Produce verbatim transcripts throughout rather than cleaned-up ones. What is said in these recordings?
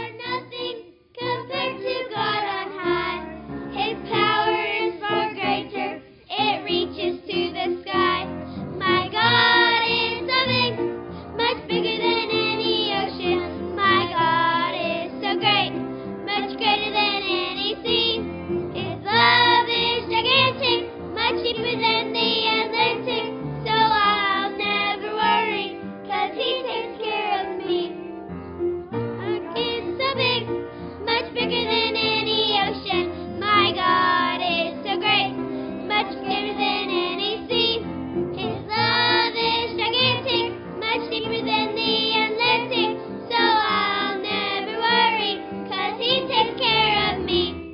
are nothing compared to God on high. His power is far greater, it reaches to the sky. My God is so big, much bigger than any ocean. My God is so great, much greater than any sea. His love is gigantic, much deeper than the Atlantic. So I'll never worry, 'cause He takes care of me. Is so big, much bigger than any ocean. My God is so great, much greater than any sea. His love is gigantic, much deeper than the Atlantic. So I'll never worry, 'cause He takes care of me.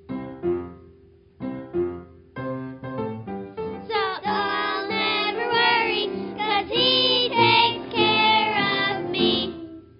So I'll never worry, 'cause He takes care of me.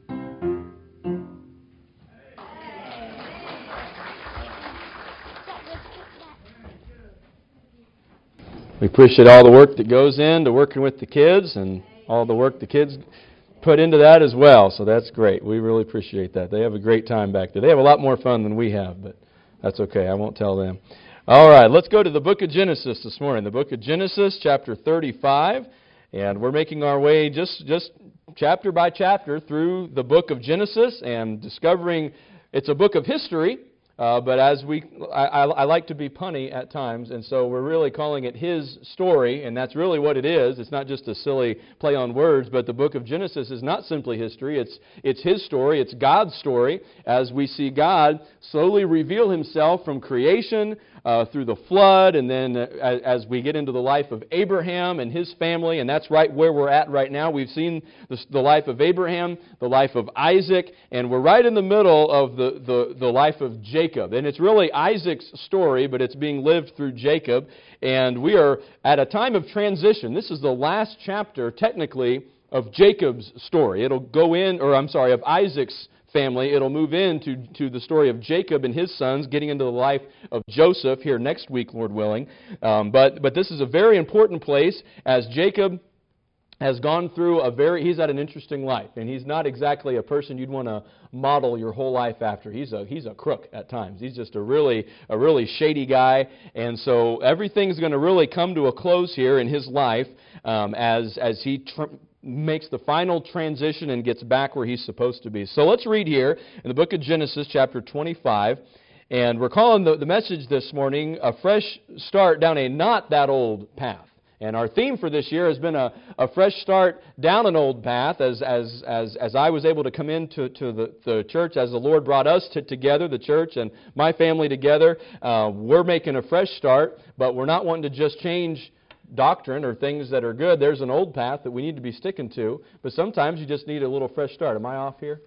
We appreciate all the work that goes into working with the kids and all the work the kids put into that as well. So that's great. We really appreciate that. They have a great time back there. They have a lot more fun than we have, but that's okay. I won't tell them. All right, let's go to the book of Genesis this morning. The book of Genesis, chapter thirty-five. And we're making our way just, just chapter by chapter through the book of Genesis and discovering it's a book of history. Uh, but as we, I, I, I like to be punny at times, and so we're really calling it His story, and that's really what it is. It's not just a silly play on words, but the book of Genesis is not simply history. It's it's His story. It's God's story as we see God slowly reveal Himself from creation uh, through the flood, and then uh, as, as we get into the life of Abraham and his family, and that's right where we're at right now. We've seen the, the life of Abraham, the life of Isaac, and we're right in the middle of the, the, the life of Jacob. And it's really Isaac's story, but it's being lived through Jacob. And we are at a time of transition. This is the last chapter, technically, of Jacob's story. It'll go in, or I'm sorry, of Isaac's family. It'll move into to the story of Jacob and his sons, getting into the life of Joseph here next week, Lord willing. Um, but but this is a very important place as Jacob has gone through a very, he's had an interesting life, and he's not exactly a person you'd want to model your whole life after. He's a he's a crook at times. He's just a really a really shady guy, and so everything's going to really come to a close here in his life um, as as he tr- makes the final transition and gets back where he's supposed to be. So let's read here in the book of Genesis, chapter twenty-five, and we're calling the, the message this morning a fresh start down a not that old path. And our theme for this year has been a, a fresh start down an old path as as as, as I was able to come into to the, the church, as the Lord brought us to, together, the church and my family together. Uh, we're making a fresh start, but we're not wanting to just change doctrine or things that are good. There's an old path that we need to be sticking to, but sometimes you just need a little fresh start. Am I off here?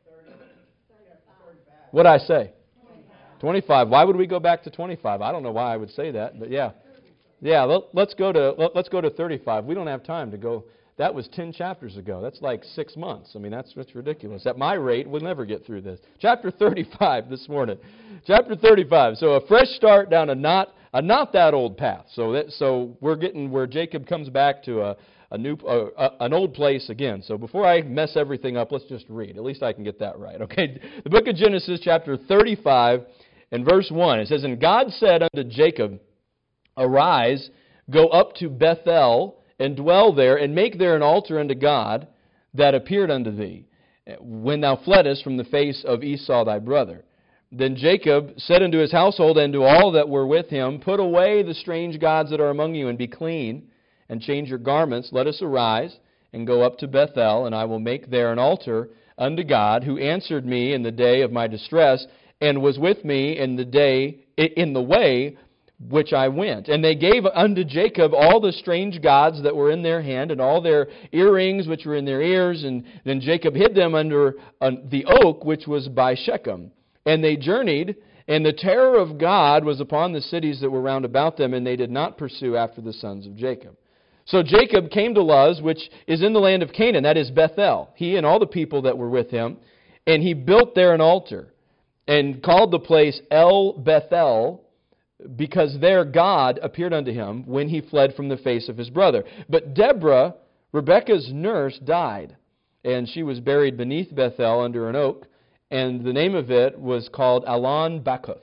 What'd I say? twenty-five. Why would we go back to twenty-five? I don't know why I would say that, but yeah. Yeah, let, let's go to let, let's go to thirty-five. We don't have time to go. That was ten chapters ago. That's like six months. I mean, that's that's ridiculous. At my rate, we'll never get through this. Chapter thirty-five this morning. Chapter thirty-five. So a fresh start down a not a not that old path. So that so we're getting where Jacob comes back to a a new uh, uh, an old place again. So before I mess everything up, let's just read. At least I can get that right. Okay. The book of Genesis, chapter thirty-five, and verse one. It says, "And God said unto Jacob, Arise, go up to Bethel, and dwell there, and make there an altar unto God that appeared unto thee, when thou fleddest from the face of Esau thy brother. Then Jacob said unto his household and to all that were with him, Put away the strange gods that are among you, and be clean, and change your garments. Let us arise, and go up to Bethel, and I will make there an altar unto God, who answered me in the day of my distress, and was with me in the day in the way which I went. And they gave unto Jacob all the strange gods that were in their hand, and all their earrings which were in their ears. And then Jacob hid them under uh, the oak which was by Shechem. And they journeyed, and the terror of God was upon the cities that were round about them, and they did not pursue after the sons of Jacob. So Jacob came to Luz, which is in the land of Canaan, that is Bethel, he and all the people that were with him, and he built there an altar, and called the place El Bethel, because there God appeared unto him when he fled from the face of his brother. But Deborah, Rebekah's nurse, died, and she was buried beneath Bethel under an oak. and the name of it was called Allon Bacuth.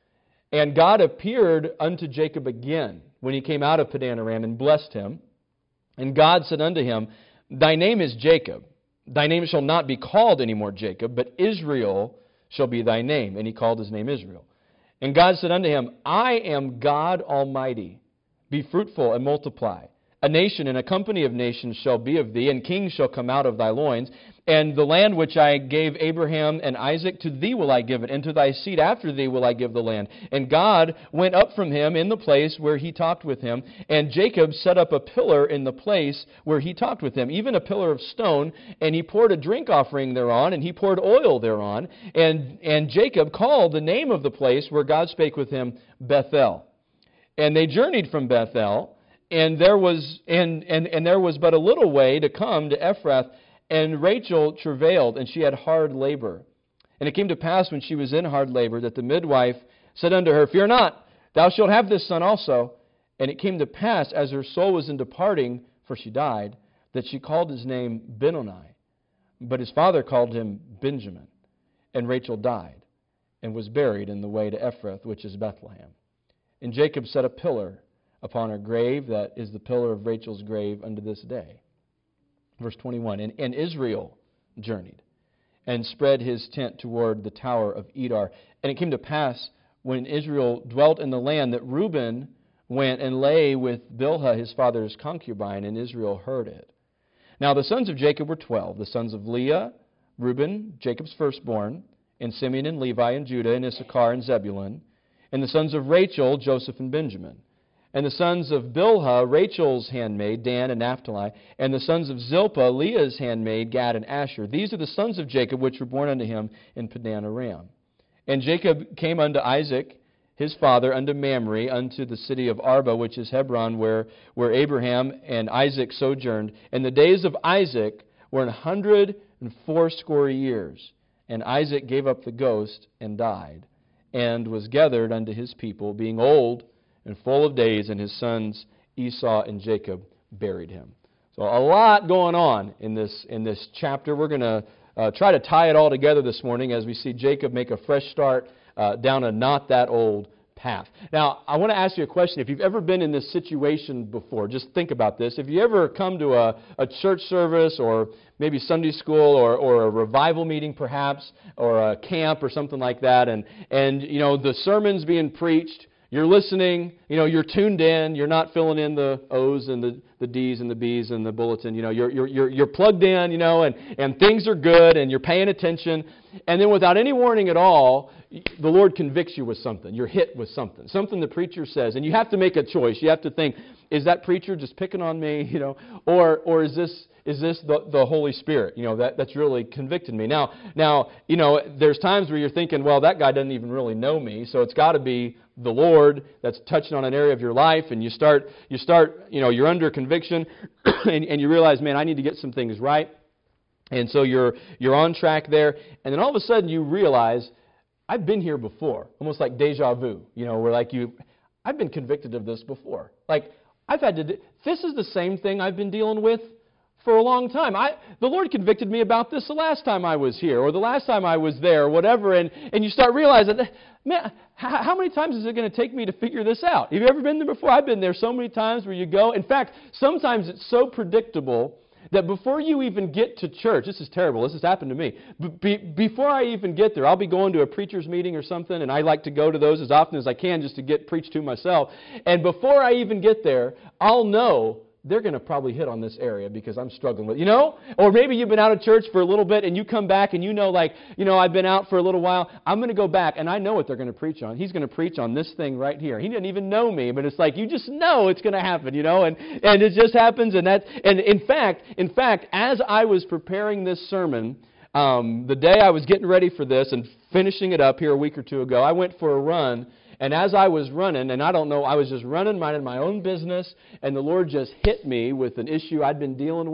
And God appeared unto Jacob again when he came out of Padan Aram and blessed him. And God said unto him, Thy name is Jacob. Thy name shall not be called any more Jacob, but Israel shall be thy name. And he called his name Israel. And God said unto him, I am God Almighty. Be fruitful and multiply. A nation and a company of nations shall be of thee, and kings shall come out of thy loins. And the land which I gave Abraham and Isaac, to thee will I give it, and to thy seed after thee will I give the land. And God went up from him in the place where he talked with him, and Jacob set up a pillar in the place where he talked with him, even a pillar of stone, and he poured a drink offering thereon, and he poured oil thereon. And, and Jacob called the name of the place where God spake with him, Bethel. And they journeyed from Bethel, And there was and, and, and there was but a little way to come to Ephrath, and Rachel travailed, and she had hard labor. And it came to pass, when she was in hard labor, that the midwife said unto her, Fear not, thou shalt have this son also. And it came to pass, as her soul was in departing, for she died, that she called his name Benoni. But his father called him Benjamin. And Rachel died, and was buried in the way to Ephrath, which is Bethlehem. And Jacob set a pillar upon her grave, that is the pillar of Rachel's grave unto this day. Verse twenty-one, And, and Israel journeyed, and spread his tent toward the tower of Edar. And it came to pass, when Israel dwelt in the land, that Reuben went and lay with Bilhah his father's concubine, and Israel heard it. Now the sons of Jacob were twelve, the sons of Leah, Reuben, Jacob's firstborn, and Simeon and Levi and Judah and Issachar and Zebulun, and the sons of Rachel, Joseph and Benjamin. And the sons of Bilhah, Rachel's handmaid, Dan and Naphtali. And the sons of Zilpah, Leah's handmaid, Gad and Asher. These are the sons of Jacob, which were born unto him in Padan Aram. And Jacob came unto Isaac, his father, unto Mamre, unto the city of Arba, which is Hebron, where, where Abraham and Isaac sojourned. And the days of Isaac were an hundred and fourscore years. And Isaac gave up the ghost and died, and was gathered unto his people, being old and full of days, and his sons Esau and Jacob buried him. So a lot going on in this in this chapter. We're going to uh, try to tie it all together this morning as we see Jacob make a fresh start uh, down a not that old path. Now, I want to ask you a question. If you've ever been in this situation before, just think about this. If you ever come to a, a church service, or maybe Sunday school, or, or a revival meeting perhaps, or a camp or something like that, and, and you know the sermon's being preached, you're listening, you know, you're tuned in, you're not filling in the O's and the, the D's and the B's and the bulletin, you know, you're, you're, you're, you're plugged in, you know, and, and things are good, and you're paying attention, and then without any warning at all, the Lord convicts you with something. You're hit with something, something the preacher says, and you have to make a choice. You have to think, is that preacher just picking on me, you know, or or is this is this the, the Holy Spirit, you know, that, that's really convicted me. Now, now, you know, there's times where you're thinking, well, that guy doesn't even really know me, so it's got to be the Lord that's touching on an area of your life, and you start, you start, you know, you're under conviction, and, and you realize, man, I need to get some things right, and so you're you're on track there, and then all of a sudden you realize, I've been here before, almost like deja vu, you know, where like you, I've been convicted of this before, like I've had to, do, this is the same thing I've been dealing with for a long time. I, the Lord convicted me about this the last time I was here, or the last time I was there, or whatever, and, and you start realizing, man, how, how many times is it going to take me to figure this out? Have you ever been there before? I've been there so many times where you go. In fact, sometimes it's so predictable that before you even get to church, this is terrible, this has happened to me, be, before I even get there, I'll be going to a preacher's meeting or something, and I like to go to those as often as I can just to get preached to myself, and before I even get there, I'll know they're going to probably hit on this area because I'm struggling with, you know? Or maybe you've been out of church for a little bit and you come back and you know, like, you know, I've been out for a little while. I'm going to go back and I know what they're going to preach on. He's going to preach on this thing right here. He didn't even know me, but it's like you just know it's going to happen, you know? And and it just happens. And that and in fact, in fact, as I was preparing this sermon, um, the day I was getting ready for this and finishing it up here a week or two ago, I went for a run. And as I was running, and I don't know, I was just running, minding my own business, and the Lord just hit me with an issue I'd been dealing with,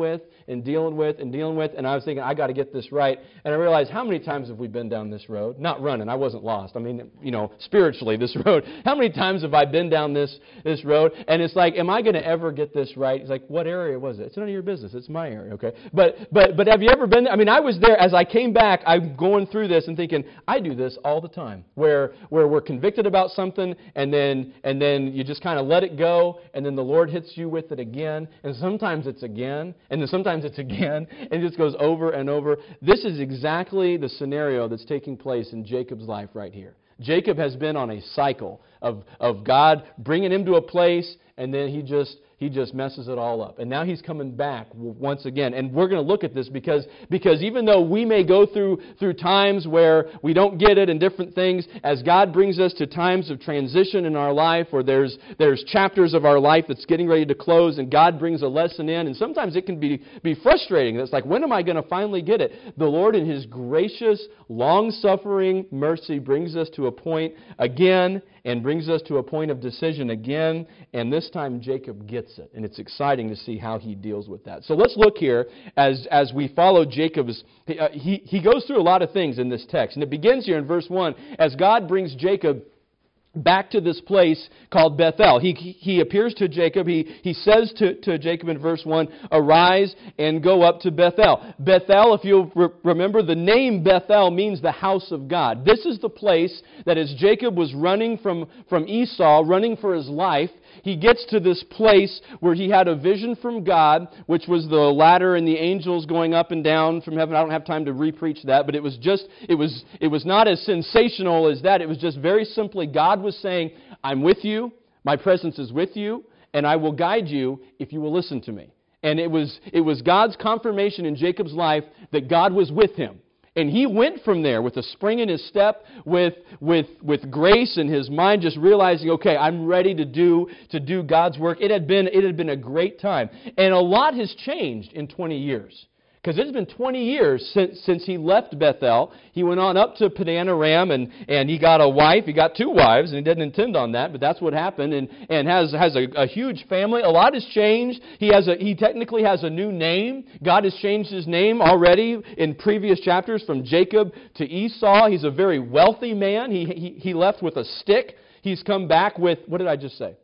and dealing with and dealing with, and I was thinking, I got to get this right. And I realized, how many times have we been down this road? Not running, I wasn't lost. I mean, you know, spiritually, this road. How many times have I been down this, this road? And it's like, am I going to ever get this right? It's like, what area was it? It's none of your business. It's my area, okay? But but but have you ever been there? I mean, I was there. As I came back, I'm going through this and thinking, I do this all the time, where where we're convicted about something, and then and then you just kind of let it go, and then the Lord hits you with it again, and sometimes it's again, and then sometimes it's again, and it just goes over and over. This is exactly the scenario that's taking place in Jacob's life right here. Jacob has been on a cycle of, of God bringing him to a place, and then he just he just messes it all up. And now he's coming back once again. And we're going to look at this because, because even though we may go through, through times where we don't get it and different things, as God brings us to times of transition in our life, or there's, there's chapters of our life that's getting ready to close, and God brings a lesson in, and sometimes it can be, be frustrating. It's like, when am I going to finally get it? The Lord in His gracious, long-suffering mercy brings us to a point again, and brings us to a point of decision again, and this time Jacob gets it, and it's exciting to see how he deals with that. So let's look here as, as we follow Jacob's, uh, he, he goes through a lot of things in this text, and it begins here in verse one, as God brings Jacob back to this place called Bethel. He, he appears to Jacob. He, he says to, to Jacob in verse one, arise and go up to Bethel. Bethel, if you'll re- remember, the name Bethel means the house of God. This is the place that as Jacob was running from, from Esau, running for his life, he gets to this place where he had a vision from God, which was the ladder and the angels going up and down from heaven. I don't have time to re-preach that, but it was just, it was, it was not as sensational as that. It was just very simply God was saying, I'm with you, my presence is with you, and I will guide you if you will listen to me. And it was, it was God's confirmation in Jacob's life that God was with him. And he went from there with a spring in his step, with, with, with grace in his mind, just realizing, okay, I'm ready to do, to do God's work. It had been, it had been a great time. And a lot has changed in twenty years. Because it's been twenty years since, since he left Bethel. He went on up to Padan Aram, and, and he got a wife. He got two wives, and he didn't intend on that, but that's what happened. And, and has, has a, a huge family. A lot has changed. He, has a, he technically has a new name. God has changed his name already in previous chapters from Jacob to Esau. He's a very wealthy man. He, he, he left with a stick. He's come back with, what did I just say?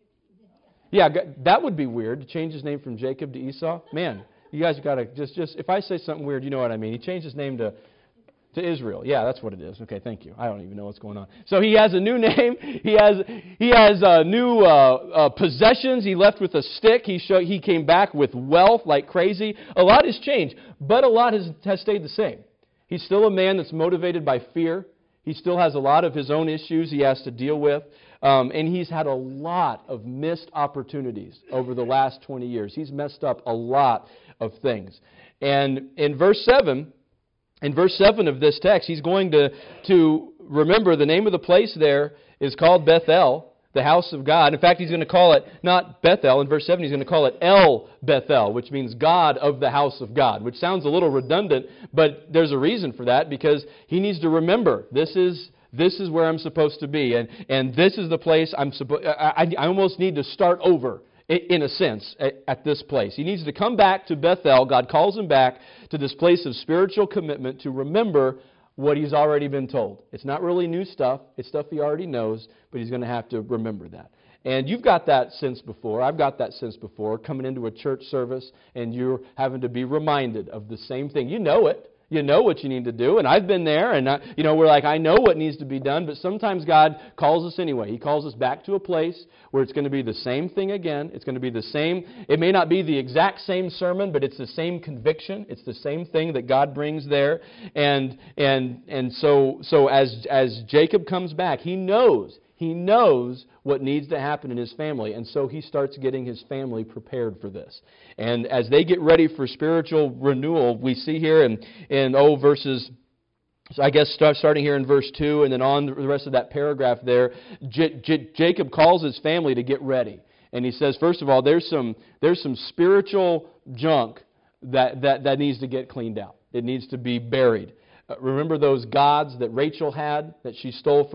Yeah, that would be weird, to change his name from Jacob to Esau. Man. You guys got to just, just, if I say something weird, you know what I mean. He changed his name to, to Israel. Yeah, that's what it is. Okay, thank you. I don't even know what's going on. So he has a new name. He has, he has uh, new uh, uh, possessions. He left with a stick. He show, he came back with wealth like crazy. A lot has changed, but a lot has, has stayed the same. He's still a man that's motivated by fear. He still has a lot of his own issues he has to deal with. Um, and he's had a lot of missed opportunities over the last twenty years. He's messed up a lot of things. And in verse seven, in verse seven of this text, he's going to, to remember the name of the place there is called Bethel, the house of God. In fact, he's going to call it not Bethel. In verse seven, he's going to call it El Bethel, which means God of the house of God, which sounds a little redundant, but there's a reason for that, because he needs to remember this is This is where I'm supposed to be, and, and this is the place I'm supposed. I, I almost need to start over, in a sense, at, at this place. He needs to come back to Bethel. God calls him back to this place of spiritual commitment to remember what he's already been told. It's not really new stuff. It's stuff he already knows, but he's going to have to remember that. And you've got that sense before. I've got that sense before, coming into a church service, and you're having to be reminded of the same thing. You know it. You know what you need to do, and I've been there, and I, you know we're like, I know what needs to be done, but sometimes God calls us anyway. He calls us back to a place where it's going to be the same thing again. It's going to be the same. It may not be the exact same sermon, but it's the same conviction. It's the same thing that God brings there, and and and so so as as Jacob comes back, he knows. He knows what needs to happen in his family, and so he starts getting his family prepared for this. And as they get ready for spiritual renewal, we see here in, in oh, verses, so I guess start, starting here in verse two, and then on the rest of that paragraph there, J- J- Jacob calls his family to get ready. And he says, first of all, there's some there's some spiritual junk that, that, that needs to get cleaned out. It needs to be buried. Uh, remember those gods that Rachel had, that she stole from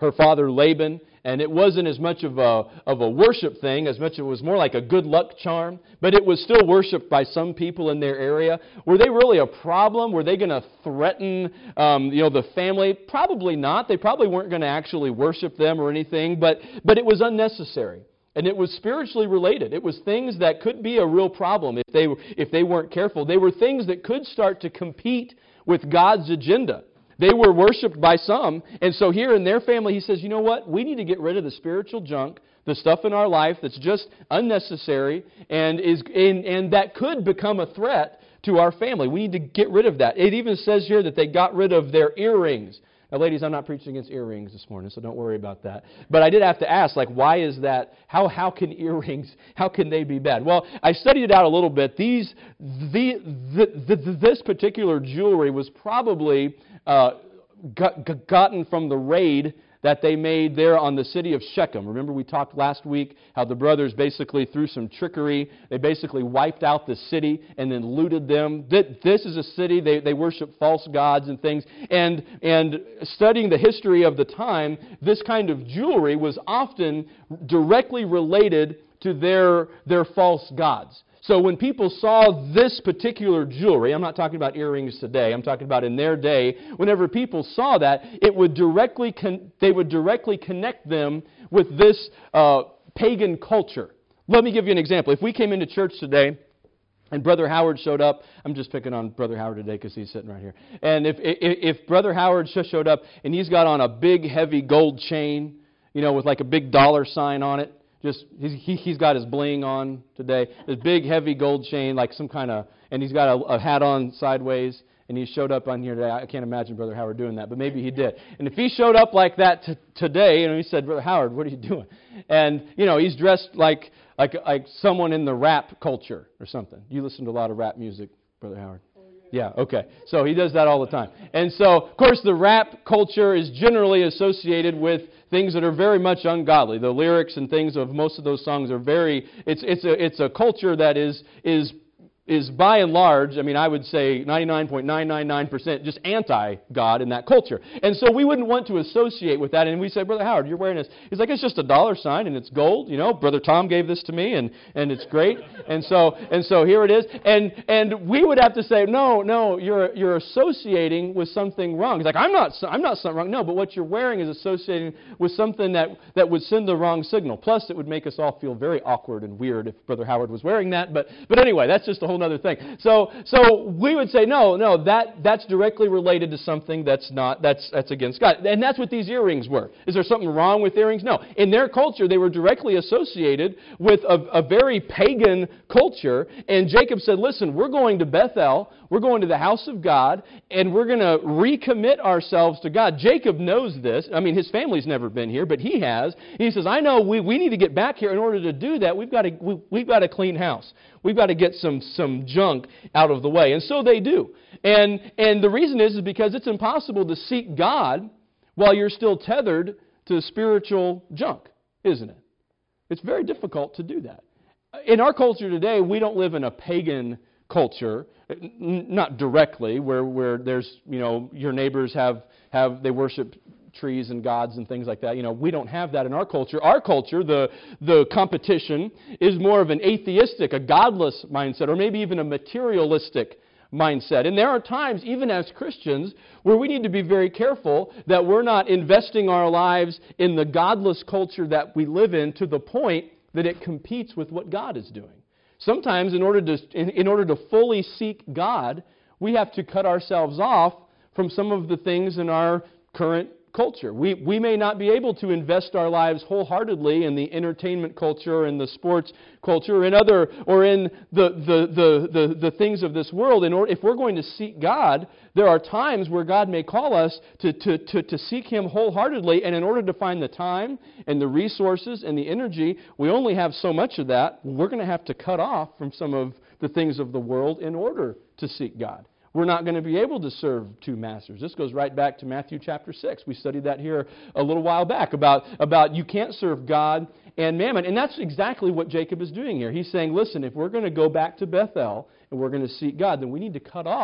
her father Laban. And it wasn't as much of a of a worship thing, as much as it was more like a good luck charm. But it was still worshipped by some people in their area. Were they really a problem? Were they going to threaten, um, you know, the family? Probably not. They probably weren't going to actually worship them or anything. But but it was unnecessary, and it was spiritually related. It was things that could be a real problem if they if they weren't careful. They were things that could start to compete with God's agenda. They were worshipped by some, and so here in their family, he says, you know what? We need to get rid of the spiritual junk, the stuff in our life that's just unnecessary, and is and, and that could become a threat to our family. We need to get rid of that. It even says here that they got rid of their earrings. Now, ladies, I'm not preaching against earrings this morning, so don't worry about that. But I did have to ask, like, why is that? How how can earrings, how can they be bad? Well, I studied it out a little bit. These, the, the, the this particular jewelry was probably uh, got, gotten from the raid that they made there on the city of Shechem. Remember we talked last week how the brothers basically, through some trickery, they basically wiped out the city and then looted them. This is a city, they, they worship false gods and things. And, and studying the history of the time, this kind of jewelry was often directly related to their, their false gods. So when people saw this particular jewelry, I'm not talking about earrings today, I'm talking about in their day, whenever people saw that, it would directly con- they would directly connect them with this uh, pagan culture. Let me give you an example. If we came into church today and Brother Howard showed up, I'm just picking on Brother Howard today because he's sitting right here. And if, if if Brother Howard just showed up and he's got on a big heavy gold chain, you know, with like a big dollar sign on it, Just he's, he, he's got his bling on today, this big heavy gold chain, like some kind of, and he's got a, a hat on sideways, and he showed up on here today. I can't imagine Brother Howard doing that, but maybe he did. And if he showed up like that t- today, and he said, Brother Howard, what are you doing? And you know, he's dressed like like like someone in the rap culture or something. You listen to a lot of rap music, Brother Howard. Yeah, okay. So he does that all the time. And so, of course, the rap culture is generally associated with things that are very much ungodly. The lyrics and things of most of those songs are very, it's it's a it's a culture that is is is by and large, I mean, I would say ninety-nine point nine nine nine percent just anti-God in that culture. And so we wouldn't want to associate with that. And we said, Brother Howard, you're wearing this. He's like, it's just a dollar sign and it's gold. You know, Brother Tom gave this to me and, and it's great. And so and so here it is. And and we would have to say, no, no, you're you're associating with something wrong. He's like, I'm not I'm not something wrong. No, but what you're wearing is associating with something that, that would send the wrong signal. Plus, it would make us all feel very awkward and weird if Brother Howard was wearing that. But but anyway, that's just a whole other thing. So so we would say no, no, that that's directly related to something that's not that's that's against God. And that's what these earrings were. Is there something wrong with earrings? No. In their culture, they were directly associated with a, a very pagan culture. And Jacob said, listen, we're going to Bethel, we're going to the house of God, and we're going to recommit ourselves to God. Jacob knows this. I mean, his family's never been here, but he has. He says, I know we, we need to get back here. In order to do that, we've got to we, we've got to clean house. We've got to get some some junk out of the way. And so they do. And and the reason is, is because it's impossible to seek God while you're still tethered to spiritual junk, isn't it? It's very difficult to do that. In our culture today, we don't live in a pagan culture, n- not directly, where, where there's, you know, your neighbors have, have they worship trees and gods and things like that. You know, we don't have that in our culture. Our culture, the the competition, is more of an atheistic, a godless mindset, or maybe even a materialistic mindset. And there are times, even as Christians, where we need to be very careful that we're not investing our lives in the godless culture that we live in to the point that it competes with what God is doing. Sometimes, in order to in, in order to fully seek God, we have to cut ourselves off from some of the things in our current culture. We we may not be able to invest our lives wholeheartedly in the entertainment culture and the sports culture or in other or in the the the the, the things of this world. In order, if we're going to seek God, there are times where God may call us to, to, to, to seek Him wholeheartedly, and in order to find the time and the resources and the energy, we only have so much of that. We're going to have to cut off from some of the things of the world in order to seek God. We're not going to be able to serve two masters. This goes right back to Matthew chapter six. We studied that here a little while back about, about you can't serve God and mammon. And that's exactly what Jacob is doing here. He's saying, listen, if we're going to go back to Bethel and we're going to seek God, then we need to cut off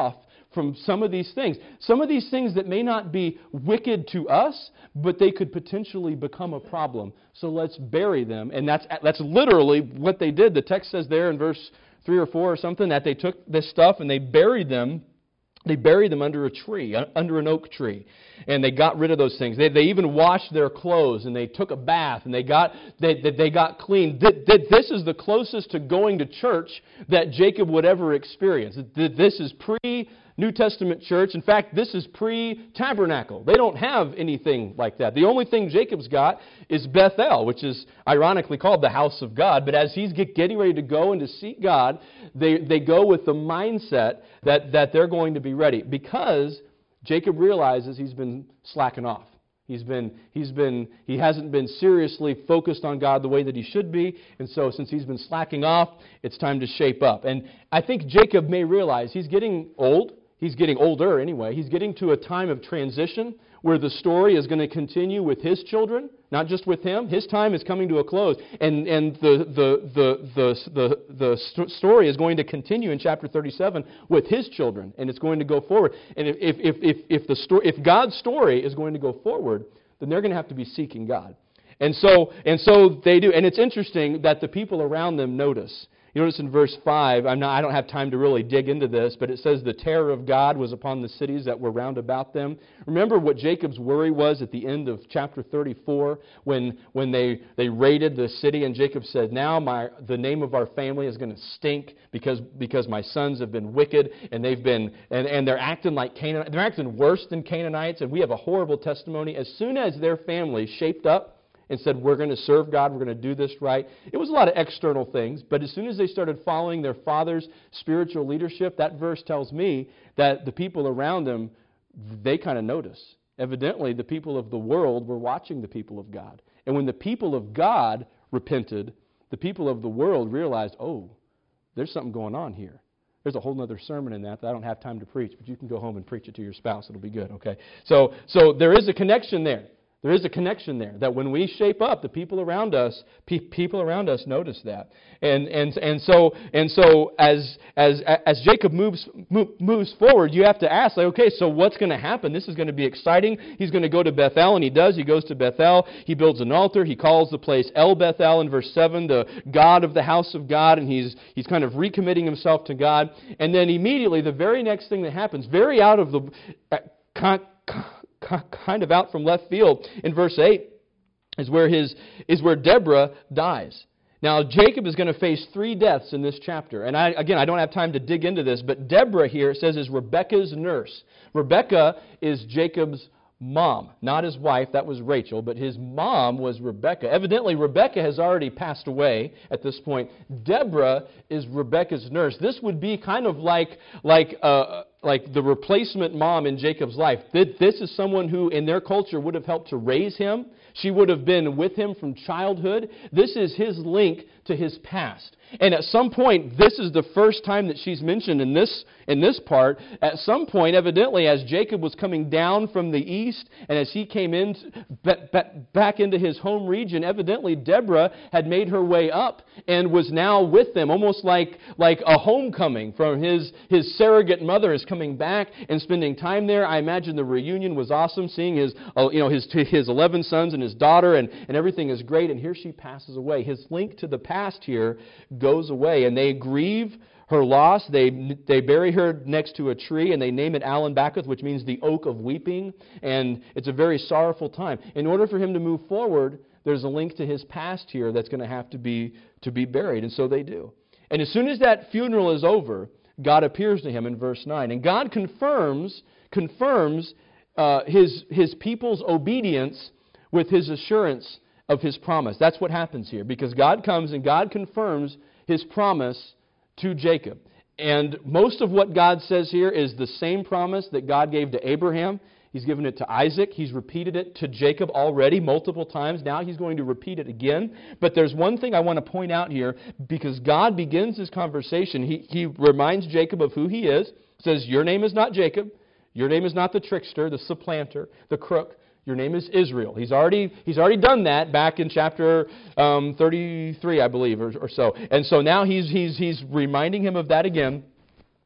from some of these things. Some of these things that may not be wicked to us, but they could potentially become a problem. So let's bury them. And that's that's literally what they did. The text says there in verse three or four or something that they took this stuff and they buried them. They buried them under a tree, under an oak tree, and they got rid of those things. They, they even washed their clothes, and they took a bath, and they got they, they got clean. This is the closest to going to church that Jacob would ever experience. This is pre-New Testament church. In fact, this is pre-tabernacle. They don't have anything like that. The only thing Jacob's got is Bethel, which is ironically called the house of God. But as he's get, getting ready to go and to seek God, they, they go with the mindset that, that they're going to be ready, because Jacob realizes he's been slacking off. He's been, he's been, he hasn't been seriously focused on God the way that he should be, and so since he's been slacking off, it's time to shape up. And I think Jacob may realize he's getting old. He's getting older anyway. He's getting to a time of transition where the story is going to continue with his children, not just with him. His time is coming to a close, and and the the the the the, the story is going to continue in chapter thirty-seven with his children, and it's going to go forward. And if if if if, if the story, if God's story is going to go forward, then they're going to have to be seeking God, and so and so they do. And it's interesting that the people around them notice. You notice in verse five, I'm not, I don't have time to really dig into this, but it says the terror of God was upon the cities that were round about them. Remember what Jacob's worry was at the end of chapter thirty-four when when they, they raided the city, and Jacob said, now my the name of our family is going to stink because because my sons have been wicked, and they've been and, and they're acting like Canaanites. They're acting worse than Canaanites, and we have a horrible testimony. As soon as their family shaped up and said, we're going to serve God, we're going to do this right. It was a lot of external things, but as soon as they started following their father's spiritual leadership, that verse tells me that the people around them, they kind of notice. Evidently, the people of the world were watching the people of God. And when the people of God repented, the people of the world realized, oh, there's something going on here. There's a whole other sermon in that that I don't have time to preach, but you can go home and preach it to your spouse. It'll be good, okay? So, so there is a connection there. There is a connection there, that when we shape up, the people around us, pe- people around us notice that, and and and so and so as as as Jacob moves move, moves forward, you have to ask, like, okay, so what's going to happen? This is going to be exciting. He's going to go to Bethel, and he does. He goes to Bethel. He builds an altar. He calls the place El Bethel in verse seven, the God of the house of God, and he's he's kind of recommitting himself to God. And then immediately, the very next thing that happens, very out of the uh, con, con, kind of out from left field in verse eight is where his is where Deborah dies. Now Jacob is going to face three deaths in this chapter, and I, again I don't have time to dig into this, but Deborah here, it says, is Rebekah's nurse. Rebekah is Jacob's mom, not his wife. That was Rachel, but his mom was Rebekah. Evidently, Rebekah has already passed away at this point. Deborah is Rebekah's nurse. This would be kind of like like uh, like the replacement mom in Jacob's life. This is someone who, in their culture, would have helped to raise him. She would have been with him from childhood. This is his link to his past. And at some point, this is the first time that she's mentioned in this in this part. At some point, evidently, as Jacob was coming down from the east, and as he came in back into his home region, evidently Deborah had made her way up and was now with them, almost like like a homecoming from his his surrogate mother is coming back and spending time there. I imagine the reunion was awesome, seeing his uh, you know his his eleven sons and his daughter, and, and everything is great. And here she passes away. His link to the past here goes away, and they grieve her loss. They they bury her next to a tree, and they name it Allen-Bacuth, which means the oak of weeping, and it's a very sorrowful time. In order for him to move forward, there's a link to his past here that's going to have to be to be buried, and so they do. And as soon as that funeral is over, God appears to him in verse nine, and God confirms confirms uh, his his people's obedience with his assurance of his promise. That's what happens here, because God comes and God confirms his promise to Jacob. And most of what God says here is the same promise that God gave to Abraham. He's given it to Isaac. He's repeated it to Jacob already multiple times. Now he's going to repeat it again. But there's one thing I want to point out here, because God begins his conversation. He, he reminds Jacob of who he is. Says, your name is not Jacob. Your name is not the trickster, the supplanter, the crook. Your name is Israel. He's already he's already done that back in chapter um, thirty-three, I believe, or, or so. And so now he's he's he's reminding him of that again.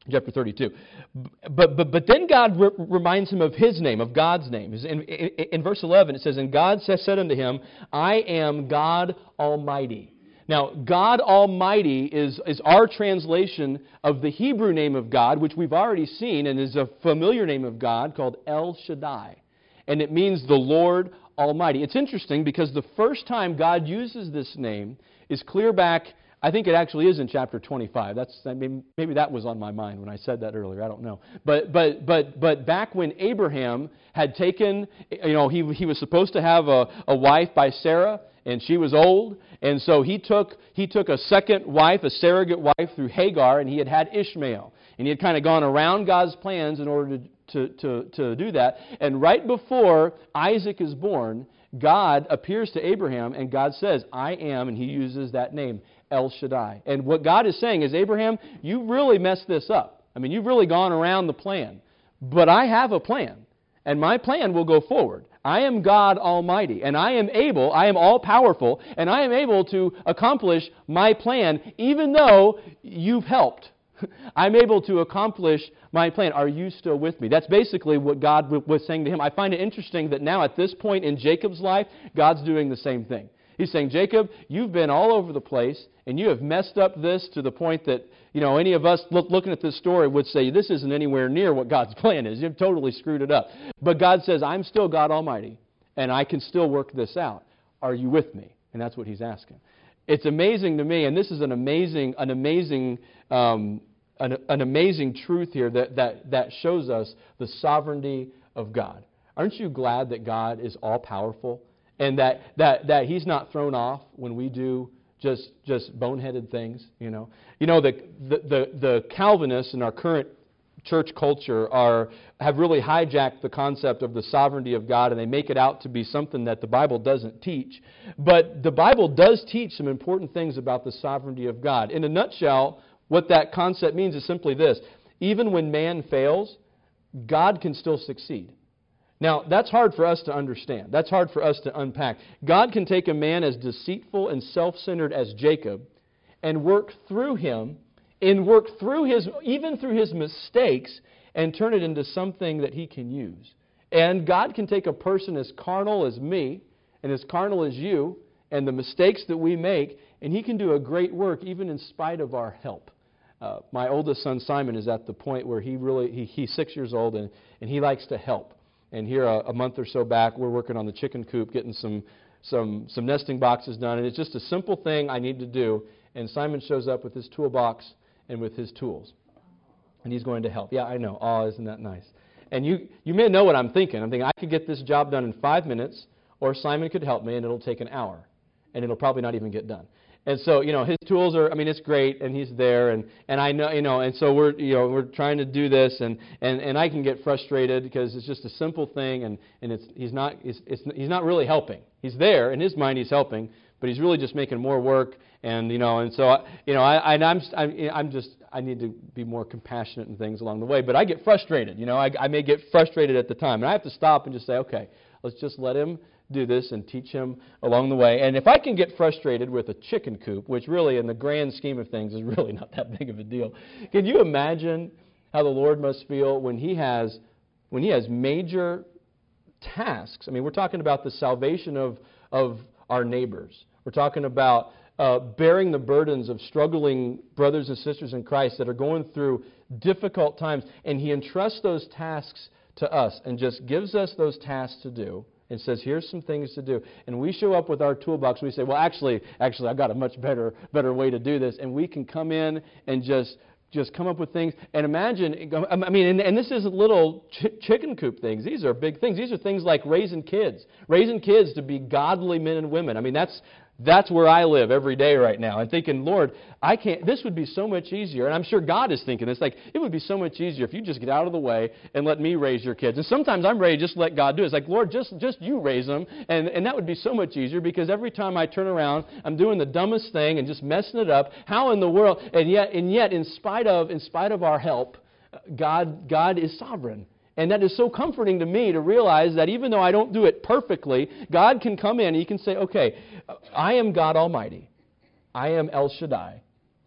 Chapter thirty-two. But, but, but then God re- reminds him of his name, of God's name. In, in, in verse eleven, it says, "And God said unto him, I am God Almighty." Now, God Almighty is, is our translation of the Hebrew name of God, which we've already seen, and is a familiar name of God called El Shaddai. And it means the Lord Almighty. It's interesting because the first time God uses this name is clear back, I think it actually is in chapter twenty-five. That's I mean, maybe that was on my mind when I said that earlier. I don't know. But but but but back when Abraham had taken, you know, he he was supposed to have a, a wife by Sarah, and she was old, and so he took he took a second wife, a surrogate wife through Hagar, and he had had Ishmael, and he had kind of gone around God's plans in order to to to, to do that. And right before Isaac is born, God appears to Abraham, and God says, "I am," and he uses that name, El Shaddai. And what God is saying is, Abraham, you really messed this up. I mean, you've really gone around the plan. But I have a plan, and my plan will go forward. I am God Almighty, and I am able, I am all-powerful, and I am able to accomplish my plan, even though you've helped. I'm able to accomplish my plan. Are you still with me? That's basically what God was saying to him. I find it interesting that now at this point in Jacob's life, God's doing the same thing. He's saying, Jacob, you've been all over the place, and you have messed up this to the point that, you know, any of us look, looking at this story would say, this isn't anywhere near what God's plan is. You've totally screwed it up. But God says, I'm still God Almighty, and I can still work this out. Are you with me? And that's what he's asking. It's amazing to me, and this is an amazing, an amazing, um, an, an amazing truth here that, that, that shows us the sovereignty of God. Aren't you glad that God is all-powerful? And that, that, that He's not thrown off when we do just just boneheaded things, you know. You know, the, the, the, the Calvinists in our current church culture are have really hijacked the concept of the sovereignty of God, and they make it out to be something that the Bible doesn't teach. But the Bible does teach some important things about the sovereignty of God. In a nutshell, what that concept means is simply this. Even when man fails, God can still succeed. Now, that's hard for us to understand. That's hard for us to unpack. God can take a man as deceitful and self-centered as Jacob and work through him, and work through his, even through his mistakes, and turn it into something that He can use. And God can take a person as carnal as me and as carnal as you and the mistakes that we make, and He can do a great work even in spite of our help. Uh, my oldest son, Simon, is at the point where he really, he, he's six years old, and, and he likes to help. And here, a, a month or so back, we're working on the chicken coop, getting some, some, some nesting boxes done. And it's just a simple thing I need to do. And Simon shows up with his toolbox and with his tools. And he's going to help. Yeah, I know. Oh, isn't that nice? And you, you may know what I'm thinking. I'm thinking I could get this job done in five minutes, or Simon could help me, and it'll take an hour. And it'll probably not even get done. And so, you know, his tools are, I mean, it's great, and he's there, and, and I know, you know, and so we're, you know, we're trying to do this, and, and, and I can get frustrated because it's just a simple thing, and, and it's, he's not, it's, it's, he's not really helping. He's there, in his mind he's helping, but he's really just making more work, and, you know, and so, you know, I, I'm, I'm, I'm just, I need to be more compassionate and things along the way, but I get frustrated, you know, I, I may get frustrated at the time, and I have to stop and just say, okay, let's just let him do this and teach him along the way. And if I can get frustrated with a chicken coop, which really in the grand scheme of things is really not that big of a deal, can you imagine how the Lord must feel when he has when he has major tasks? I mean, we're talking about the salvation of, of our neighbors. We're talking about uh, bearing the burdens of struggling brothers and sisters in Christ that are going through difficult times. And he entrusts those tasks to us and just gives us those tasks to do. And says, here's some things to do. And we show up with our toolbox. And we say, well, actually, actually, I've got a much better better way to do this. And we can come in and just just come up with things. And imagine, I mean, and, and this isn't little ch- chicken coop things. These are big things. These are things like raising kids. Raising kids to be godly men and women. I mean, that's That's where I live every day right now. I'm thinking, Lord, I can't. This would be so much easier. And I'm sure God is thinking this. Like, it would be so much easier if you just get out of the way and let me raise your kids. And sometimes I'm ready to just let God do it. It's like, Lord, just, just you raise them. And, and that would be so much easier because every time I turn around, I'm doing the dumbest thing and just messing it up. How in the world? And yet, and yet, in spite of, in spite of our help, God, God is sovereign. And that is so comforting to me to realize that even though I don't do it perfectly, God can come in and He can say, okay, I am God Almighty. I am El Shaddai.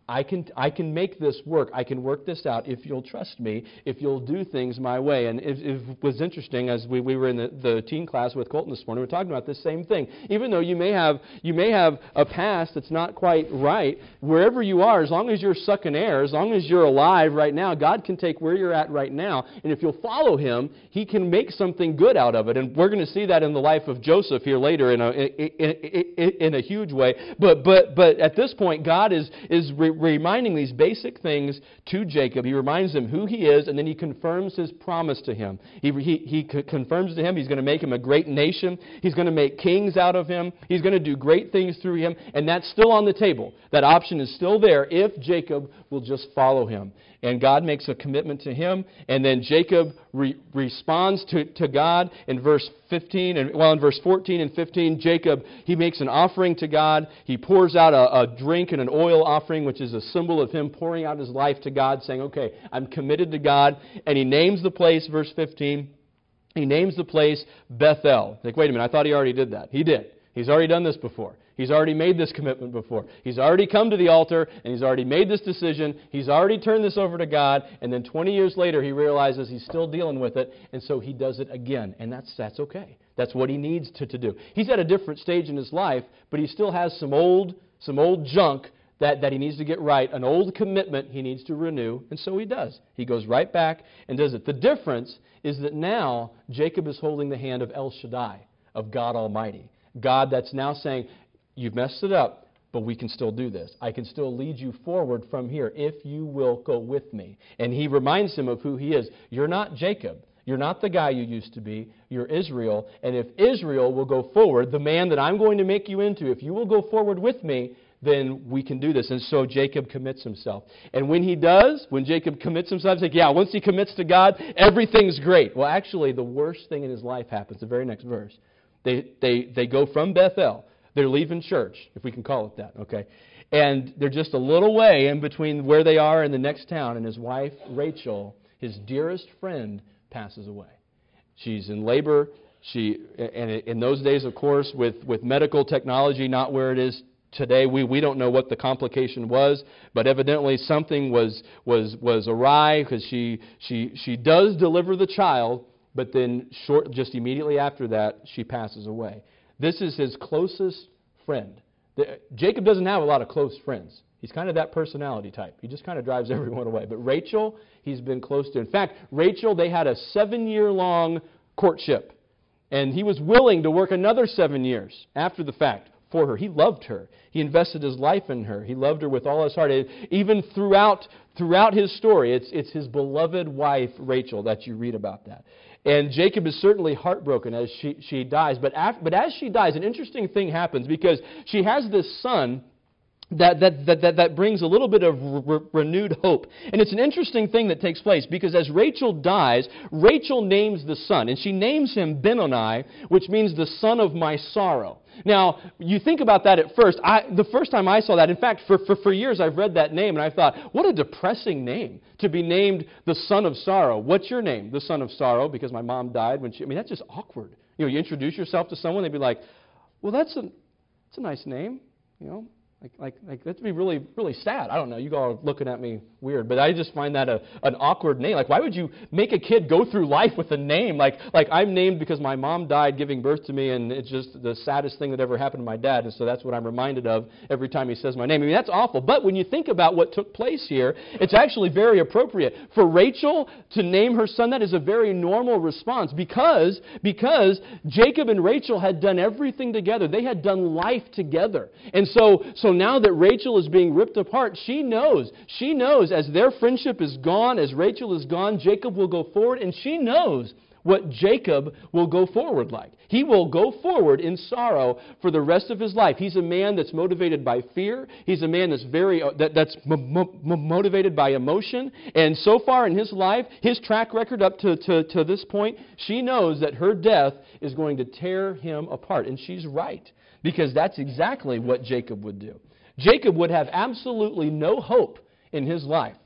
I can I can make this work. I can work this out if you'll trust me, if you'll do things my way. And it, it was interesting as we, we were in the, the teen class with Colton this morning, we were talking about this same thing. Even though you may have you may have a past that's not quite right, wherever you are, as long as you're sucking air, as long as you're alive right now, God can take where you're at right now, and if you'll follow Him, He can make something good out of it. And we're going to see that in the life of Joseph here later in a in, in, in a huge way. But but but at this point, God is is re- reminding these basic things to Jacob. He reminds him who he is, and then he confirms his promise to him. He, he, he confirms to him he's going to make him a great nation. He's going to make kings out of him. He's going to do great things through him, and that's still on the table. That option is still there if Jacob will just follow him. And God makes a commitment to him, and then Jacob re- responds to, to God in verse fifteen, and well, in verse fourteen and fifteen, Jacob, he makes an offering to God. He pours out a, a drink and an oil offering, which is a symbol of him pouring out his life to God, saying, okay, I'm committed to God. And he names the place, verse fifteen, he names the place Bethel. Like, wait a minute, I thought he already did that. He did. He's already done this before. He's already made this commitment before. He's already come to the altar, and he's already made this decision. He's already turned this over to God, and then twenty years later, he realizes he's still dealing with it, and so he does it again, and that's that's okay. That's what he needs to, to do. He's at a different stage in his life, but he still has some old some old junk that, that he needs to get right, an old commitment he needs to renew, and so he does. He goes right back and does it. The difference is that now Jacob is holding the hand of El Shaddai, of God Almighty. God that's now saying, you've messed it up, but we can still do this. I can still lead you forward from here if you will go with me. And he reminds him of who he is. You're not Jacob. You're not the guy you used to be. You're Israel. And if Israel will go forward, the man that I'm going to make you into, if you will go forward with me, then we can do this. And so Jacob commits himself. And when he does, when Jacob commits himself, he's like, yeah, once he commits to God, everything's great. Well, actually, the worst thing in his life happens. The very next verse. They, they, they go from Bethel. They're leaving church, if we can call it that, okay? And they're just a little way in between where they are and the next town, and his wife, Rachel, his dearest friend, passes away. She's in labor. She, and in those days, of course, with, with medical technology not where it is today, we, we don't know what the complication was, but evidently something was was was awry, because she she she does deliver the child, but then short just immediately after that, she passes away. This is his closest friend. The, Jacob doesn't have a lot of close friends. He's kind of that personality type. He just kind of drives everyone away. But Rachel, he's been close to. In fact, Rachel, they had a seven-year-long courtship. And he was willing to work another seven years after the fact for her. He loved her. He invested his life in her. He loved her with all his heart. Even throughout throughout his story, it's, it's his beloved wife, Rachel, that you read about that. And Jacob is certainly heartbroken as she, she dies. But, after, but as she dies, an interesting thing happens, because she has this son that, that, that, that, that brings a little bit of re- renewed hope. And it's an interesting thing that takes place, because as Rachel dies, Rachel names the son. And she names him Benoni, which means the son of my sorrow. Now, you think about that at first. I, the first time I saw that, in fact, for, for, for years I've read that name, and I thought, what a depressing name to be named the son of sorrow. What's your name? The son of sorrow, because my mom died when she... I mean, that's just awkward. You know, you introduce yourself to someone, they'd be like, well, that's a, that's a nice name, you know. Like, like, like, that'd be really, really sad. I don't know. You all are looking at me weird, but I just find that a, an awkward name. Like, why would you make a kid go through life with a name? Like, like I'm named because my mom died giving birth to me, and it's just the saddest thing that ever happened to my dad, and so that's what I'm reminded of every time he says my name. I mean, that's awful. But when you think about what took place here, it's actually very appropriate. For Rachel to name her son that is a very normal response, because, because Jacob and Rachel had done everything together. They had done life together. And so, so now that Rachel is being ripped apart, she knows, she knows as their friendship is gone, as Rachel is gone, Jacob will go forward, and she knows what Jacob will go forward like. He will go forward in sorrow for the rest of his life. He's a man that's motivated by fear. He's a man that's very uh, that, that's m- m- motivated by emotion. And so far in his life, his track record up to, to, to this point, she knows that her death is going to tear him apart. And she's right, because that's exactly what Jacob would do. Jacob would have absolutely no hope in his life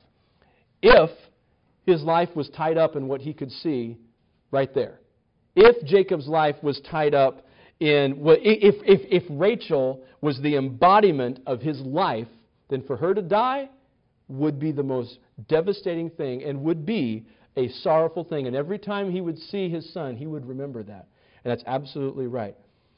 if his life was tied up in what he could see right there. If Jacob's life was tied up in, if, if, if Rachel was the embodiment of his life then for her to die would be the most devastating thing and would be a sorrowful thing. And every time he would see his son, he would remember that. And that's absolutely right.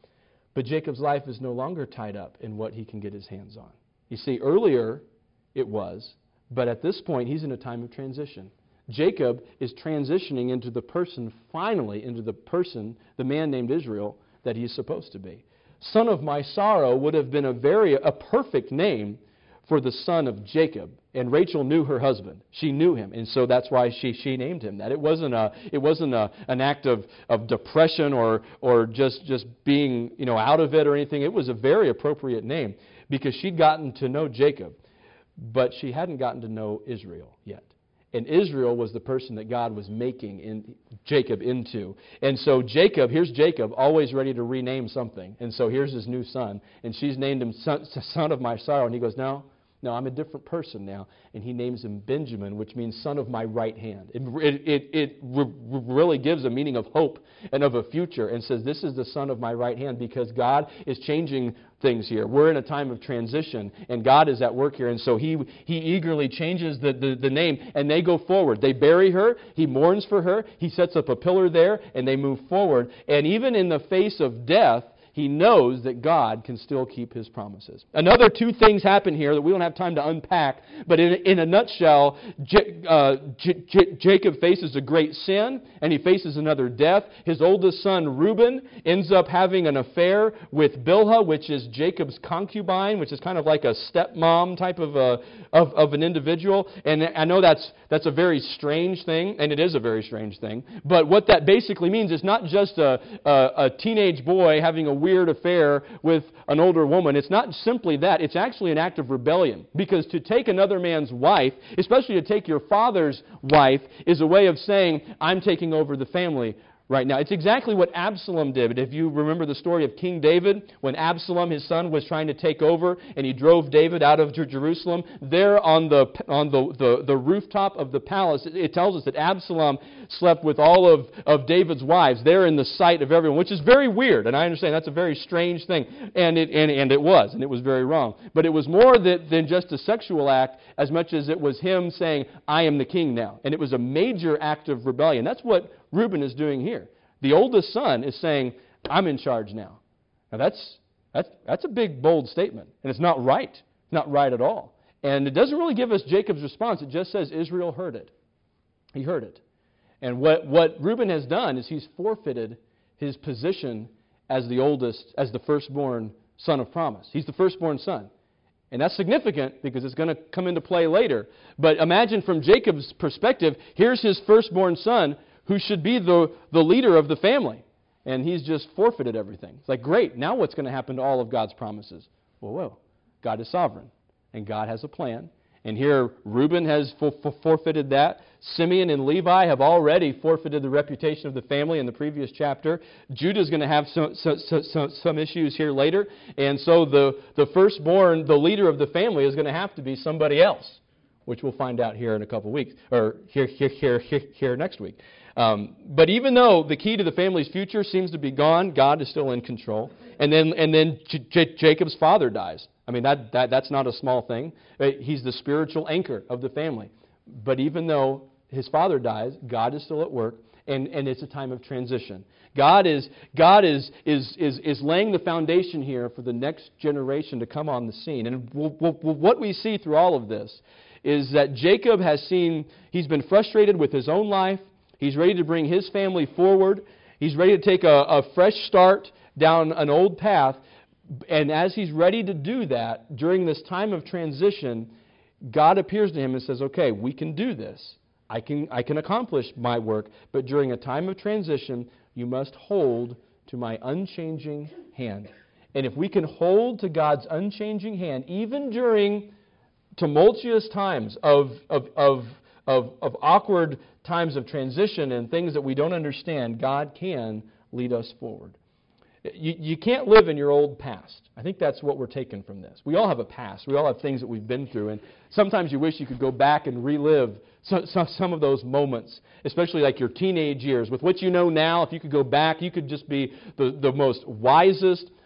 But Jacob's life is no longer tied up in what he can get his hands on. You see, earlier it was, but at this point he's in a time of transition. Jacob is transitioning into the person, finally, into the person, the man named Israel, that he's supposed to be. Son of my sorrow would have been a very, a perfect name for the son of Jacob. And Rachel knew her husband. She knew him. And so that's why she, she named him that. It wasn't a it wasn't a, an act of, of depression or or just, just being, you know, out of it or anything. It was a very appropriate name because she'd gotten to know Jacob, but she hadn't gotten to know Israel yet. And Israel was the person that God was making in Jacob into. And so Jacob, here's Jacob, always ready to rename something. And so here's his new son. And she's named him son, son of my sorrow. And he goes, no, no, I'm a different person now. And he names him Benjamin, which means son of my right hand. It, it, it, it really gives a meaning of hope and of a future and says this is the son of my right hand because God is changing things here. We're in a time of transition, and God is at work here. And so he he eagerly changes the, the, the name, and they go forward. They bury her. He mourns for her. He sets up a pillar there, and they move forward. And even in the face of death, he knows that God can still keep His promises. Another two things happen here that we don't have time to unpack, but in, in a nutshell, J, uh, J, J, Jacob faces a great sin, and he faces another death. His oldest son, Reuben, ends up having an affair with Bilhah, which is Jacob's concubine, which is kind of like a stepmom type of, a, of, of an individual. And I know that's, that's a very strange thing, and it is a very strange thing. But what that basically means is not just a, a, a teenage boy having a weird affair with an older woman. It's not simply that. It's actually an act of rebellion. Because to take another man's wife, especially to take your father's wife, is a way of saying, I'm taking over the family right now. It's exactly what Absalom did. If you remember the story of King David, when Absalom, his son, was trying to take over, and he drove David out of Jerusalem, there on the on the, the, the rooftop of the palace, it tells us that Absalom slept with all of, of David's wives there in the sight of everyone, which is very weird, and I understand that's a very strange thing, and it and, and it was, and it was very wrong. But it was more that, than just a sexual act, as much as it was him saying, I am the king now. And it was a major act of rebellion. That's what Reuben is doing here. The oldest son is saying, I'm in charge now. Now that's that's that's a big, bold statement. And it's not right. It's not right at all. And it doesn't really give us Jacob's response. It just says Israel heard it. He heard it. And what, what Reuben has done is he's forfeited his position as the oldest, as the firstborn son of promise. He's the firstborn son. And that's significant because it's going to come into play later. But imagine from Jacob's perspective, here's his firstborn son who should be the, the leader of the family. And he's just forfeited everything. It's like, great, now what's going to happen to all of God's promises? Whoa, whoa. God is sovereign. And God has a plan. And here, Reuben has for, for forfeited that. Simeon and Levi have already forfeited the reputation of the family in the previous chapter. Judah's going to have some, some, some, some issues here later. And so the, the firstborn, the leader of the family, is going to have to be somebody else, which we'll find out here in a couple of weeks, or here, here, here, here, here next week. Um, but even though the key to the family's future seems to be gone, God is still in control. And then, and then J- J- Jacob's father dies. I mean, that, that that's not a small thing. He's the spiritual anchor of the family. But even though his father dies, God is still at work, and, and it's a time of transition. God is God is is is is laying the foundation here for the next generation to come on the scene. And we'll, we'll, what we see through all of this is that Jacob has seen, he's been frustrated with his own life. He's ready to bring his family forward. He's ready to take a, a fresh start down an old path. And as he's ready to do that, during this time of transition, God appears to him and says, okay, we can do this. I can, I can accomplish my work. But during a time of transition, you must hold to my unchanging hand. And if we can hold to God's unchanging hand, even during tumultuous times of, of, of, of, of awkward times of transition and things that we don't understand, God can lead us forward. You, you can't live in your old past. I think that's what we're taking from this. We all have a past. We all have things that we've been through. And sometimes you wish you could go back and relive some, some, some of those moments, especially like your teenage years. With what you know now, if you could go back, you could just be the, the most wisest,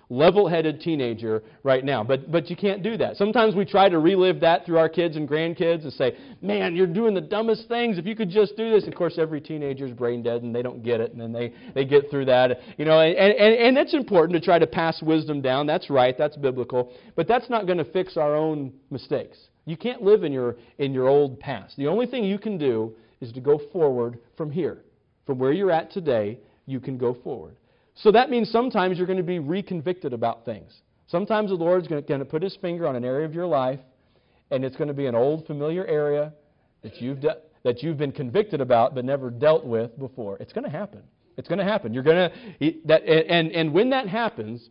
level-headed teenager right now. But but you can't do that. Sometimes we try to relive that through our kids and grandkids and say, man, you're doing the dumbest things. If you could just do this. Of course, every teenager's brain dead and they don't get it. And then they, they get through that. You know, and, and, and it's important to try to pass wisdom down. That's right. That's biblical. But that's not going to fix our own mistakes. You can't live in your in your old past. The only thing you can do is to go forward from here. From where you're at today, you can go forward. So that means sometimes you're going to be reconvicted about things. Sometimes the Lord's going to put His finger on an area of your life, and it's going to be an old familiar area that you've de- that you've been convicted about but never dealt with before. It's going to happen. It's going to happen. You're going to that, and and when that happens,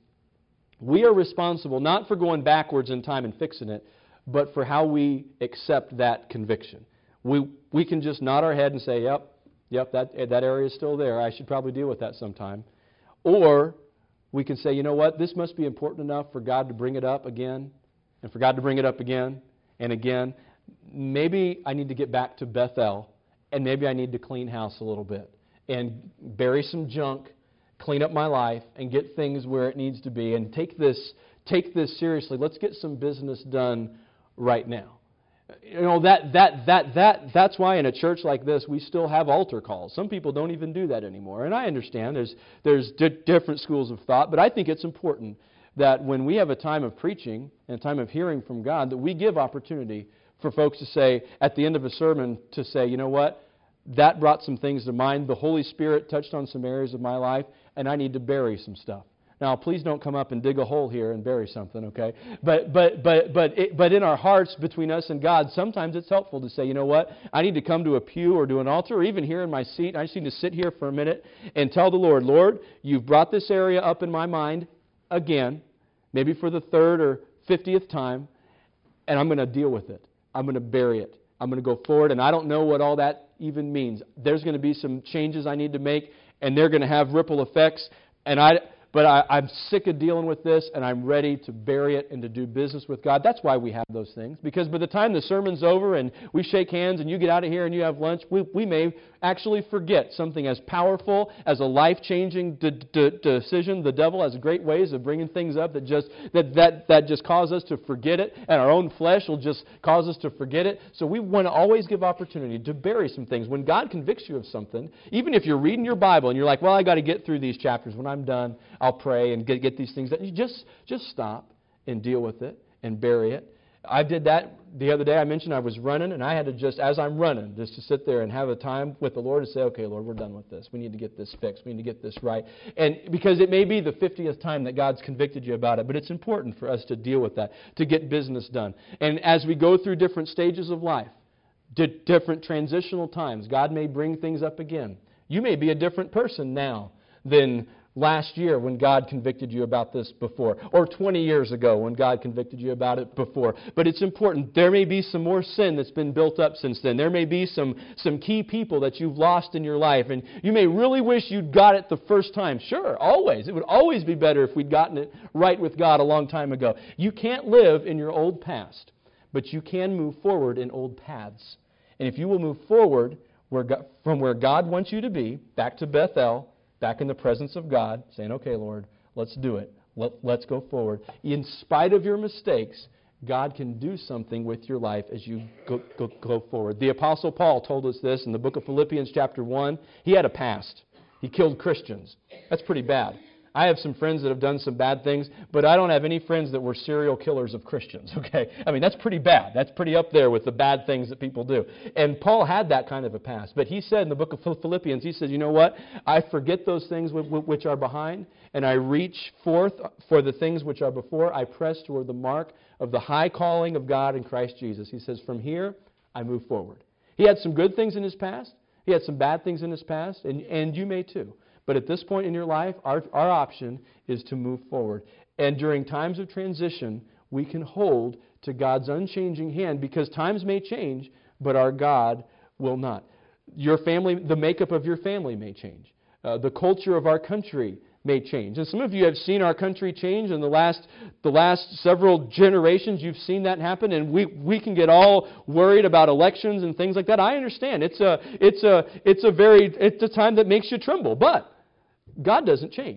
we are responsible not for going backwards in time and fixing it, but for how we accept that conviction. We we can just nod our head and say, "Yep, yep, that that area is still there. I should probably deal with that sometime." Or we can say, "You know what? This must be important enough for God to bring it up again, and for God to bring it up again and again. Maybe I need to get back to Bethel, and maybe I need to clean house a little bit and bury some junk, clean up my life, and get things where it needs to be, and take this take this seriously. Let's get some business done right now." You know, that that that that that's why in a church like this we still have altar calls. Some people don't even do that anymore. And I understand there's there's di- different schools of thought, but I think it's important that when we have a time of preaching and a time of hearing from God, that we give opportunity for folks to say at the end of a sermon to say, "You know what? That brought some things to mind. The Holy Spirit touched on some areas of my life, and I need to bury some stuff." Now, please don't come up and dig a hole here and bury something, okay? But but but but it, but in our hearts, between us and God, sometimes it's helpful to say, "You know what? I need to come to a pew or to an altar, or even here in my seat. I just need to sit here for a minute and tell the Lord, Lord, you've brought this area up in my mind again, maybe for the third or fiftieth time, and I'm going to deal with it. I'm going to bury it. I'm going to go forward, and I don't know what all that even means. There's going to be some changes I need to make, and they're going to have ripple effects, and I." But I, I'm sick of dealing with this, and I'm ready to bury it and to do business with God. That's why we have those things. Because by the time the sermon's over and we shake hands and you get out of here and you have lunch, we, we may actually forget something as powerful as a life-changing de- de- decision. The devil has great ways of bringing things up that just that, that, that just cause us to forget it, and our own flesh will just cause us to forget it. So we want to always give opportunity to bury some things. When God convicts you of something, even if you're reading your Bible and you're like, "Well, I got to get through these chapters. When I'm done, I'll pray and get, get these things done." You just, just stop and deal with it and bury it. I did that the other day. I mentioned I was running, and I had to just, as I'm running, just to sit there and have a time with the Lord and say, "Okay, Lord, we're done with this. We need to get this fixed. We need to get this right." And because it may be the fiftieth time that God's convicted you about it, but it's important for us to deal with that, to get business done. And as we go through different stages of life, di- different transitional times, God may bring things up again. You may be a different person now than last year when God convicted you about this before, or twenty years ago when God convicted you about it before. But it's important. There may be some more sin that's been built up since then. There may be some, some key people that you've lost in your life, and you may really wish you'd got it the first time. Sure, always. It would always be better if we'd gotten it right with God a long time ago. You can't live in your old past, but you can move forward in old paths. And if you will move forward where God, from where God wants you to be, back to Bethel, back in the presence of God, saying, "Okay, Lord, let's do it. Let, let's go forward." In spite of your mistakes, God can do something with your life as you go, go, go forward. The Apostle Paul told us this in the book of Philippians chapter one. He had a past. He killed Christians. That's pretty bad. I have some friends that have done some bad things, but I don't have any friends that were serial killers of Christians, okay? I mean, that's pretty bad. That's pretty up there with the bad things that people do. And Paul had that kind of a past. But he said in the book of Philippians, he said, "You know what? I forget those things which are behind, and I reach forth for the things which are before. I press toward the mark of the high calling of God in Christ Jesus." He says, "From here, I move forward." He had some good things in his past. He had some bad things in his past, and, and you may too. But at this point in your life, our, our option is to move forward. And during times of transition, we can hold to God's unchanging hand, because times may change, but our God will not. Your family, the makeup of your family may change. Uh, the culture of our country may change. And some of you have seen our country change in the last the last several generations. You've seen that happen, and we we can get all worried about elections and things like that. I understand. It's a it's a it's a very it's a time that makes you tremble, but God doesn't change.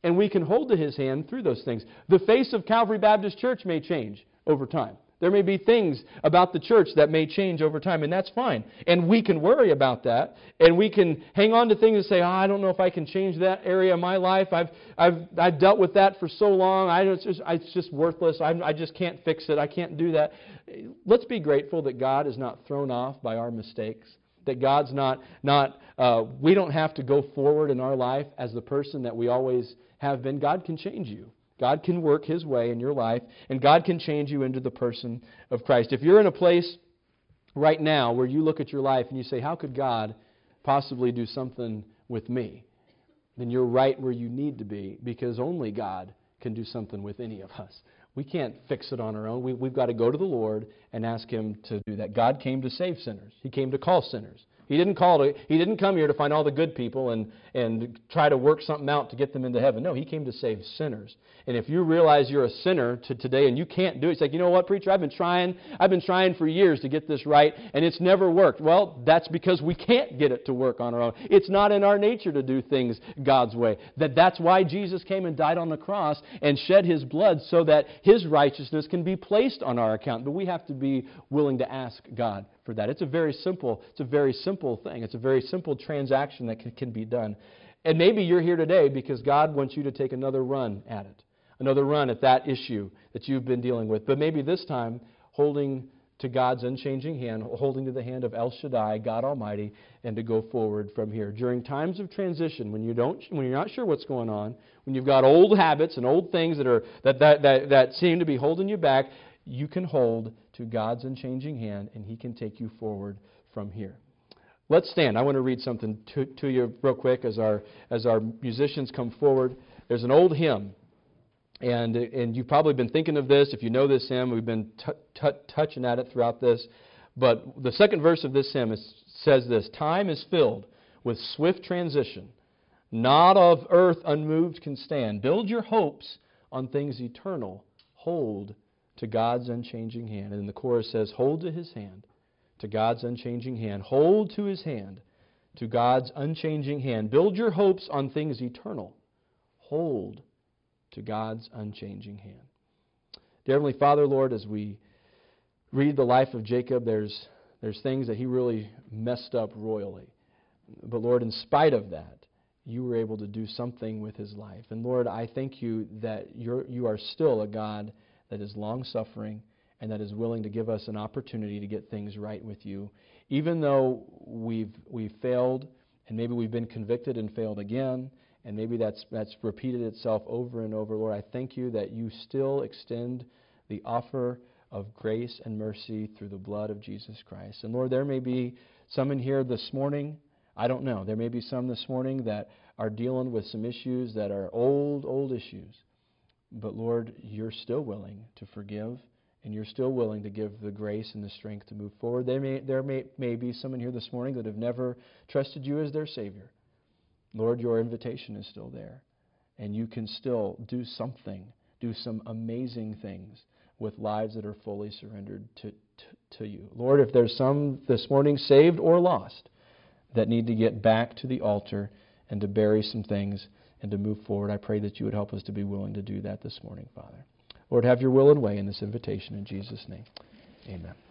And we can hold to His hand through those things. The face of Calvary Baptist Church may change over time. There may be things about the church that may change over time, and that's fine. And we can worry about that, and we can hang on to things and say, oh, I don't know if I can change that area of my life. I've I've I've dealt with that for so long. I it's just, it's just worthless. I I just can't fix it. I can't do that. Let's be grateful that God is not thrown off by our mistakes. That God's not not uh, we don't have to go forward in our life as the person that we always have been. God can change you. God can work His way in your life, and God can change you into the person of Christ. If you're in a place right now where you look at your life and you say, how could God possibly do something with me? Then you're right where you need to be, because only God can do something with any of us. We can't fix it on our own. We, we've got to go to the Lord and ask Him to do that. God came to save sinners. He came to call sinners. He didn't call to, He didn't come here to find all the good people and, and try to work something out to get them into heaven. No, He came to save sinners. And if you realize you're a sinner to today and you can't do it, it's like, you know what, preacher, I've been trying, I've been trying for years to get this right, and it's never worked. Well, that's because we can't get it to work on our own. It's not in our nature to do things God's way. That that's why Jesus came and died on the cross and shed His blood so that His righteousness can be placed on our account. But we have to be willing to ask God for that. It's a very simple, it's a very simple thing. It's a very simple transaction that can, can be done. And maybe you're here today because God wants you to take another run at it. Another run at that issue that you've been dealing with. But maybe this time holding to God's unchanging hand, holding to the hand of El Shaddai, God Almighty, and to go forward from here. During times of transition, when you don't, when you're not sure what's going on, when you've got old habits and old things that are that that that, that seem to be holding you back, you can hold to God's unchanging hand, and He can take you forward from here. Let's stand. I want to read something to, to you real quick as our as our musicians come forward. There's an old hymn. And and you've probably been thinking of this. If you know this hymn, we've been t- t- touching at it throughout this. But the second verse of this hymn is, says this: Time is filled with swift transition. Not of earth unmoved can stand. Build your hopes on things eternal. Hold to God's unchanging hand. And the chorus says, hold to His hand, to God's unchanging hand. Hold to His hand, to God's unchanging hand. Build your hopes on things eternal. Hold to God's unchanging hand. Dear Heavenly Father, Lord, as we read the life of Jacob, there's there's things that he really messed up royally. But Lord, in spite of that, you were able to do something with his life. And Lord, I thank you that you're, you are still a God that is long-suffering and that is willing to give us an opportunity to get things right with you. Even though we've we've failed, and maybe we've been convicted and failed again, and maybe that's that's repeated itself over and over, Lord, I thank you that you still extend the offer of grace and mercy through the blood of Jesus Christ. And Lord, there may be some in here this morning, I don't know, there may be some this morning that are dealing with some issues that are old, old issues. But Lord, you're still willing to forgive, and you're still willing to give the grace and the strength to move forward. There may, there may, may be some in here this morning that have never trusted you as their Savior. Lord, your invitation is still there, and you can still do something, do some amazing things with lives that are fully surrendered to, to, to you. Lord, if there's some this morning saved or lost that need to get back to the altar and to bury some things and to move forward, I pray that you would help us to be willing to do that this morning, Father. Lord, have your will and way in this invitation in Jesus' name. Amen.